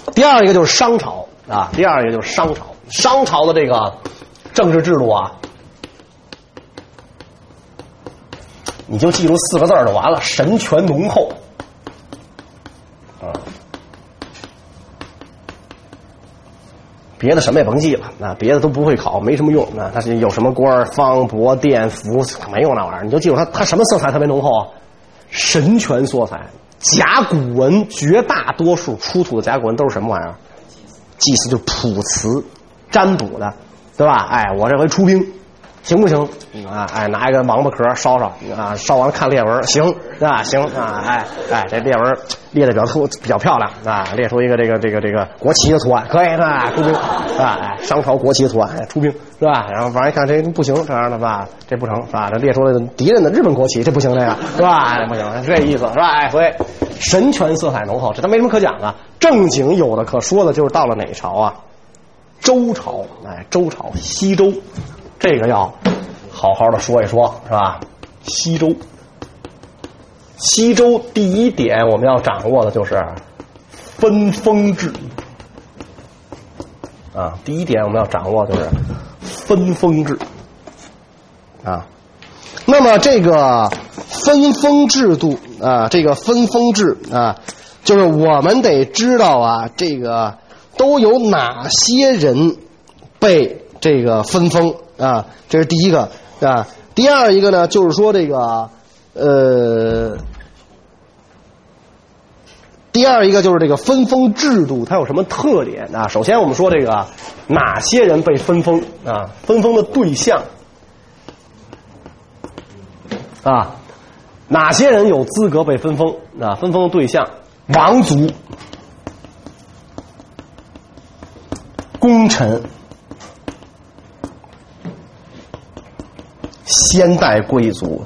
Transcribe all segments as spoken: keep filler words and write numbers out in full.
第二一个就是商朝啊，第二一个就是商朝。商朝的这个政治制度啊，你就记住四个字就完了：神权浓厚。啊，别的什么也甭记了，那别的都不会考，没什么用。那它是有什么官方伯殿服，没用那玩意儿，你就记住它，它什么色彩特别浓厚啊？神权色彩。甲骨文绝大多数出土的甲骨文都是什么玩意儿？祭祀，就卜辞、占卜的，对吧？哎，我这回出兵，行不行？啊，哎，拿一个王八壳烧烧啊，烧完看列文，行啊，行啊，哎哎，这列文列的比较特比较漂亮啊，列出一个这个这个这个国旗的图案，可以是吧？出兵啊，哎，商朝国旗的图案，哎，出兵是吧？然后反正一看这不行，这样的吧，这不成是吧？这列出来的敌人的日本国旗，这不行，这个是吧？这不行，是这意思是吧？哎，所以神权色彩浓厚，这他没什么可讲的。正经有的可说的就是到了哪朝啊？周朝，哎，周朝西周，这个要好好的说一说，是吧？西周，西周第一点我们要掌握的就是分封制啊，第一点我们要掌握就是分封制啊。那么这个分封制度啊，这个分封制啊，就是我们得知道啊，这个都有哪些人被这个分封啊，这是第一个啊。第二一个呢，就是说这个呃，第二一个就是这个分封制度它有什么特点啊？首先我们说这个哪些人被分封啊，分封的对象啊，哪些人有资格被分封啊？分封的对象：王族、功臣、先代贵族。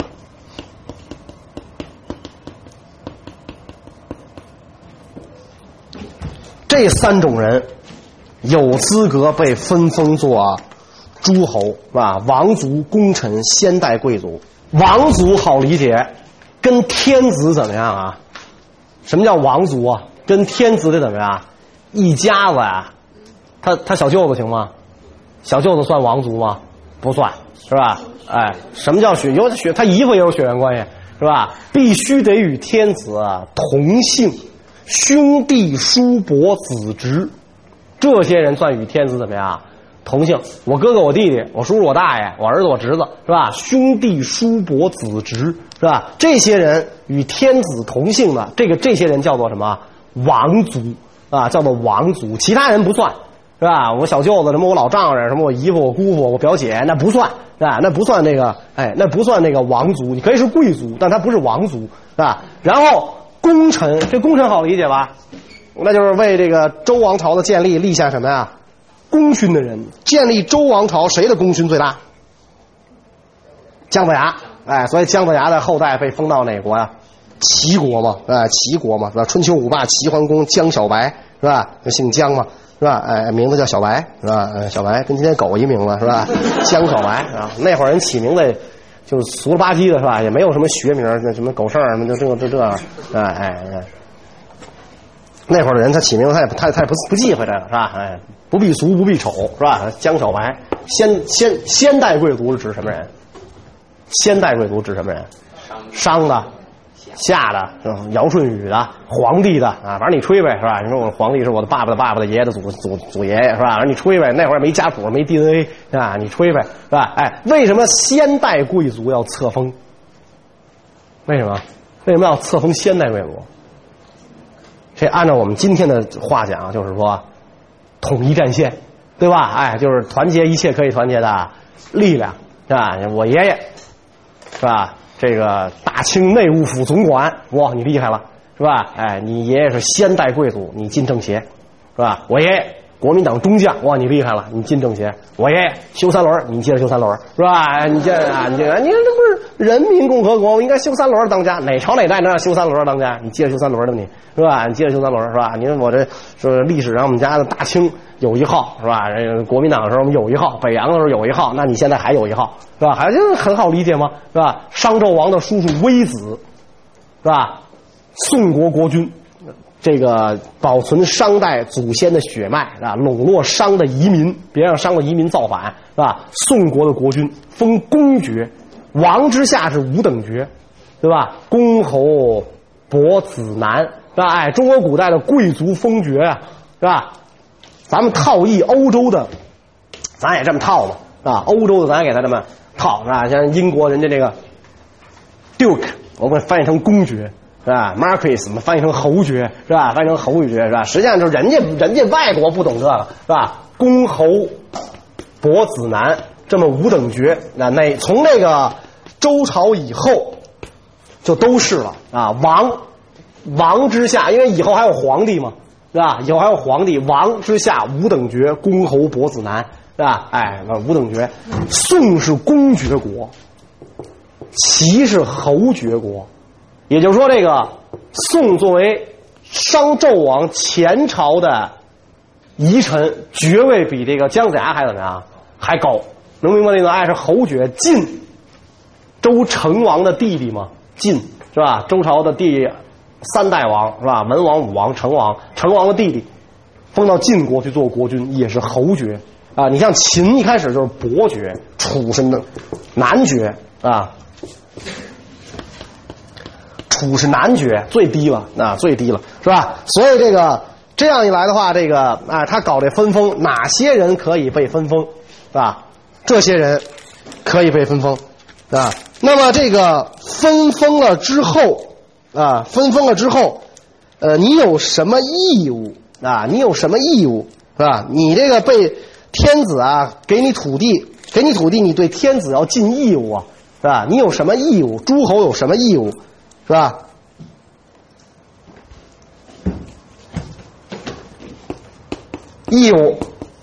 这三种人有资格被分封做诸侯，是吧？王族、功臣、先代贵族。王族好理解，跟天子怎么样啊？什么叫王族啊？跟天子得怎么样？一家子啊，他他小舅子行吗？小舅子算王族吗？不算，是吧？哎，什么叫血？有血，他姨夫也有血缘关系，是吧？必须得与天子同姓，兄弟、叔伯、子侄，这些人算与天子怎么样？同姓。我哥哥、我弟弟、我叔叔、我大爷、我儿子、我侄子，是吧？兄弟、叔伯、子侄，是吧？这些人与天子同姓的，这个这些人叫做什么？王族啊，叫做王族。其他人不算，是吧？我小舅子什么，我老丈人什么，我姨夫、我姑父、我表姐，那不算，是吧？那不算那个，哎，那不算那个王族。你可以是贵族，但他不是王族，是吧？然后功臣，这功臣好理解吧？那就是为这个周王朝的建立立下什么呀？功勋的人。建立周王朝谁的功勋最大？姜子牙。哎，所以姜子牙的后代被封到哪国呀？齐国嘛，哎，齐国嘛，是吧？春秋五霸齐桓公姜小白，是吧？姓姜嘛，是吧？哎，名字叫小白，是吧？哎，小白跟今天狗一名字，是吧？姜小白啊，那会儿人起名字就是俗了吧唧的，是吧？也没有什么学名，那什么狗剩什么就这这这，哎哎哎。那会儿的人他起名字他也他他也不不忌讳这个，是吧？哎，不避俗不避丑，是吧？姜小白，先先先代贵族是指什么人？先代贵族指什么人？商的、夏的、嗯、尧舜禹的、皇帝的啊，反正你吹呗，是吧？你说我皇帝是我的爸爸的爸爸的爷爷的祖祖祖爷爷，是吧？你吹呗，那会儿没家谱没 D N A 是吧？你吹呗，是吧？哎，为什么先代贵族要册封？为什么？为什么要册封先代贵族？这按照我们今天的话讲，就是说统一战线，对吧？哎，就是团结一切可以团结的力量，是吧？我爷爷是吧？这个大清内务府总管，哇，你厉害了，是吧？哎，你爷爷是先代贵族，你进政协，是吧？我爷爷国民党中将，哇，你厉害了，你进政协。我爷爷修三轮，你接着修三轮，是吧？你这啊，你这你这不是人民共和国，应该修三轮当家，哪朝哪代能让修三轮当家？你接着修三轮的你，是吧？你接着修三轮，是吧？你说我这是历史上我们家的大清有一号，是吧？国民党的时候我们有一号，北洋的时候有一号，那你现在还有一号，是吧？还就是很好理解吗？是吧？商纣王的叔叔微子，是吧？宋国国君， 这个保存商代祖先的血脉啊，笼络商的移民，别让商的移民造反，是吧？宋国的国君封公爵，王之下是五等爵，对吧？公侯伯子男，是吧？哎，中国古代的贵族封爵啊，是吧？咱们套译欧洲的，咱也这么套嘛，啊，欧洲的咱也给他这么套，是吧？像英国人家这个 Duke， 我们翻译成公爵。是吧 ？Marquis 我们翻译成侯爵，是吧？翻译成侯爵，是吧？实际上就是人家人家外国不懂这个，是吧？公侯伯子男这么五等爵，那那从这个周朝以后就都是了啊。王王之下，因为以后还有皇帝嘛，是吧？以后还有皇帝，王之下五等爵，公侯伯子男，是吧？哎，五等爵。宋是公爵国，齐是侯爵国。也就是说，这个宋作为商纣王前朝的遗臣，爵位比这个姜子牙还怎么样？还高，能明白那个？哎，是侯爵，晋周成王的弟弟嘛？晋是吧？周朝的第三代王是吧？文王、武王、成王，成王的弟弟封到晋国去做国君，也是侯爵啊。你像秦一开始就是伯爵，楚是男爵啊。楚是男爵，最低了啊，最低了，是吧？所以这个这样一来的话，这个啊，他搞这分封，哪些人可以被分封，是吧？这些人可以被分封，啊。那么这个分封了之后啊，分封了之后，呃，你有什么义务啊？你有什么义务，是吧？你这个被天子啊给你土地，给你土地，你对天子要尽义务啊，是吧？你有什么义务？诸侯有什么义务？是吧？义务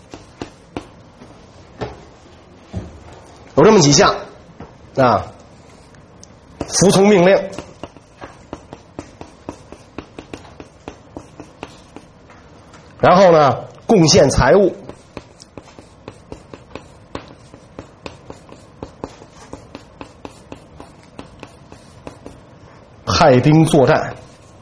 有这么几项啊：服从命令，然后呢，贡献财物，派兵作战。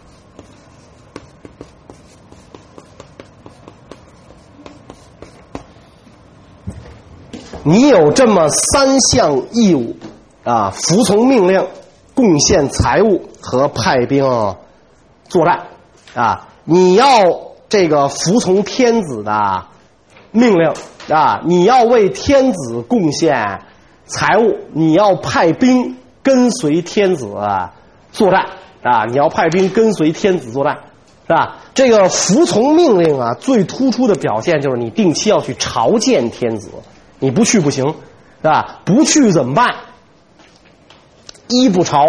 你有这么三项义务啊：服从命令、贡献财物和派兵作战啊。你要这个服从天子的命令啊，你要为天子贡献财物，你要派兵跟随天子作战啊！你要派兵跟随天子作战，是吧？这个服从命令啊，最突出的表现就是你定期要去朝见天子，你不去不行，是吧？不去怎么办？一不朝，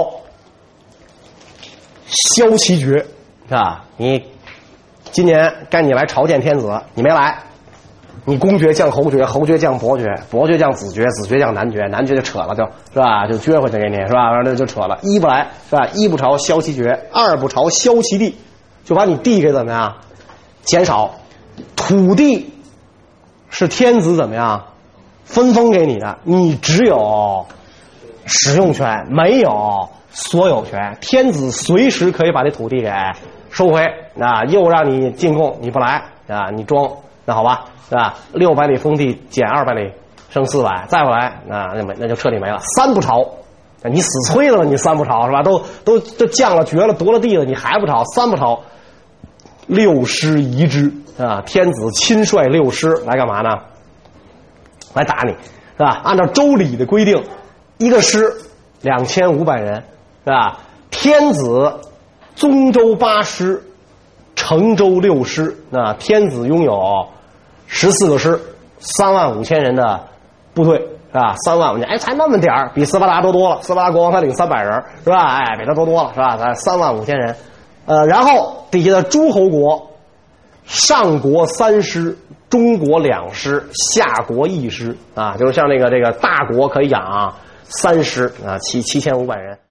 削其爵，是吧？你今年该你来朝见天子，你没来，你公爵降侯爵，侯爵降伯爵，伯爵降子爵，子爵降男爵，男爵就扯了就，是吧？就撅回去给你，是吧？那就扯了。一不来，是吧？一不朝，削其爵；二不朝，削其地，就把你地给怎么样？减少。土地是天子怎么样分封给你的，你只有使用权，没有所有权。天子随时可以把这土地给收回啊，又让你进贡，你不来啊，你装，那好吧，是吧？六百里封地减二百里，剩四百，再不来，那那没那就彻底没了。三不朝，你死催了，你三不朝是吧？都都都降了爵了，夺了地了，你还不朝？三不朝，六师移之啊！天子亲率六师来干嘛呢？来打你，是吧？按照周礼的规定，一个师两千五百人，是吧？天子宗周八师，成周六师，那天子拥有十四个师，三万五千人的部队，是吧？三万五千，哎，才那么点儿，比斯巴达多多了。斯巴达国王他领三百人，是吧？哎，比他多多了，是吧？咱三万五千人，呃，然后底下的诸侯国，上国三师，中国两师，下国一师，啊，就是像那个这个大国可以养三师啊，七七千五百人。